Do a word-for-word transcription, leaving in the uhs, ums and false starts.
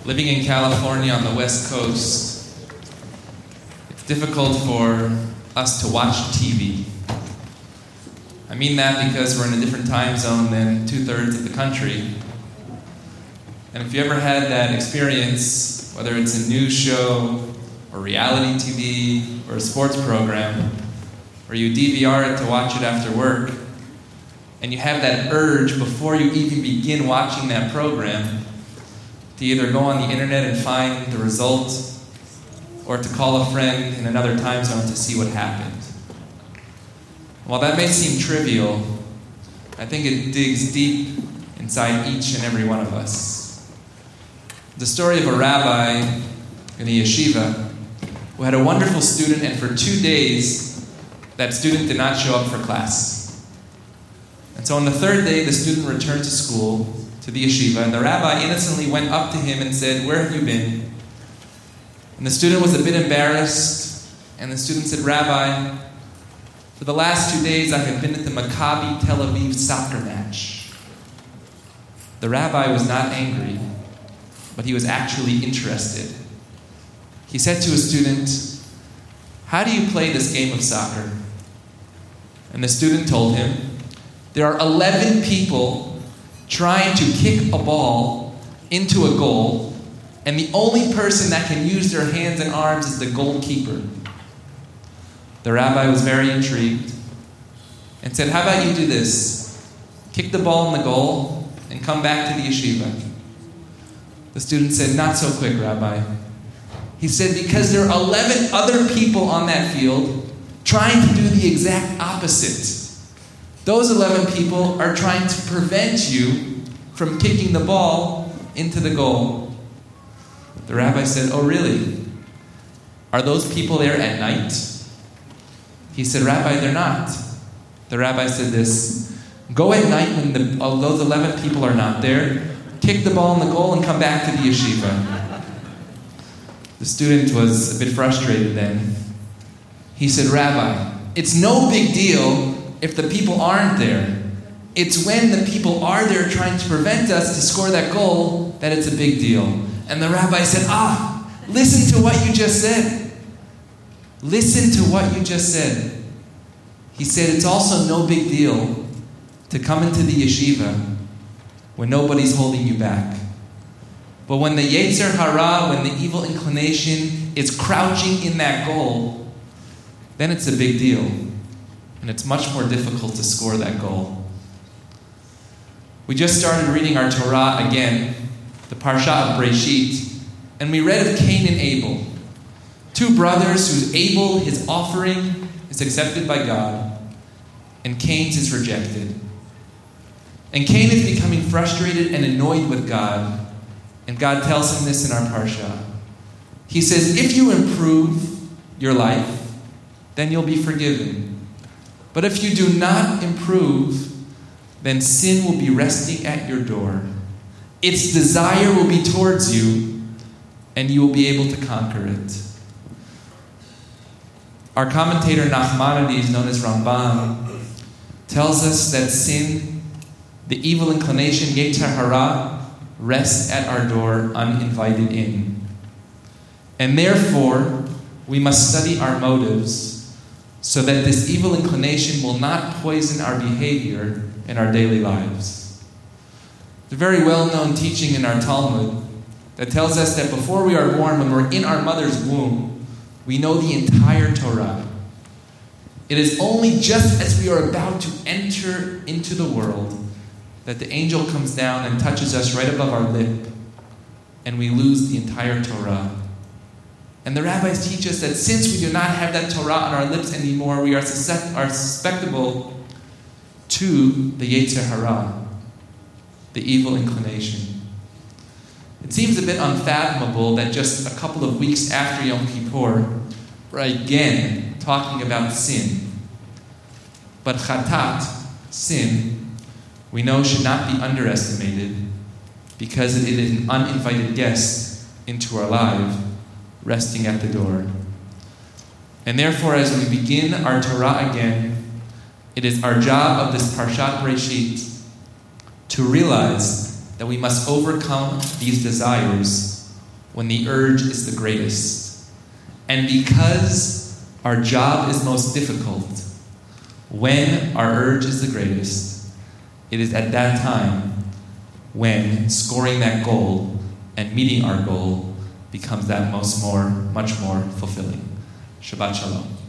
Living in California on the West Coast, it's difficult for us to watch T V. I mean that because we're in a different time zone than two-thirds of the country. And if you ever had that experience, whether it's a news show or reality T V or a sports program, where you D V R it to watch it after work, and you have that urge before you even begin watching that program to either go on the internet and find the result, or to call a friend in another time zone to see what happened. While that may seem trivial, I think it digs deep inside each and every one of us. The story of a rabbi in a yeshiva who had a wonderful student, and for two days, that student did not show up for class. And so on the third day, the student returned to school, to the yeshiva, and the rabbi innocently went up to him and said, "Where have you been?" And the student was a bit embarrassed, and the student said, "Rabbi, for the last two days I have been at the Maccabi Tel Aviv soccer match." The rabbi was not angry, but he was actually interested. He said to his student, "How do you play this game of soccer?" And the student told him, "There are eleven people trying to kick a ball into a goal, and the only person that can use their hands and arms is the goalkeeper." The rabbi was very intrigued and said, "How about you do this? Kick the ball in the goal and come back to the yeshiva." The student said, "Not so quick, Rabbi." He said, "Because there are eleven other people on that field trying to do the exact opposite. Those eleven people are trying to prevent you from kicking the ball into the goal." The rabbi said, "Oh, really? Are those people there at night?" He said, "Rabbi, they're not." The rabbi said this, "Go at night when the, oh, those eleven people are not there, kick the ball in the goal and come back to the yeshiva." The student was a bit frustrated then. He said, "Rabbi, it's no big deal if the people aren't there. It's when the people are there trying to prevent us to score that goal that it's a big deal." And the rabbi said, "Ah, listen to what you just said. Listen to what you just said." He said, "It's also no big deal to come into the yeshiva when nobody's holding you back. But when the Yetzer Hara, when the evil inclination is crouching in that goal, then it's a big deal. And it's much more difficult to score that goal." We just started reading our Torah again, the Parsha of Breshit, and we read of Cain and Abel, two brothers whose Abel, his offering, is accepted by God, and Cain's is rejected. And Cain is becoming frustrated and annoyed with God, and God tells him this in our Parsha. He says, "If you improve your life, then you'll be forgiven. But if you do not improve, then sin will be resting at your door. Its desire will be towards you, and you will be able to conquer it." Our commentator Nachmanides, known as Rambam, tells us that sin, the evil inclination, Yetzer Hara, rests at our door uninvited in. And therefore, we must study our motives so that this evil inclination will not poison our behavior in our daily lives. The very well-known teaching in our Talmud that tells us that before we are born, when we're in our mother's womb, we know the entire Torah. It is only just as we are about to enter into the world that the angel comes down and touches us right above our lip, and we lose the entire Torah. And the rabbis teach us that since we do not have that Torah on our lips anymore, we are, suscept- are susceptible to the Yetzer Hara, the evil inclination. It seems a bit unfathomable that just a couple of weeks after Yom Kippur, we're again talking about sin. But chatat, sin, we know should not be underestimated because it is an uninvited guest into our life, resting at the door. And therefore, as we begin our Torah again, it is our job of this Parshat Breshit to realize that we must overcome these desires when the urge is the greatest. And because our job is most difficult, when our urge is the greatest, it is at that time when scoring that goal and meeting our goal becomes that most more, much more fulfilling. Shabbat Shalom.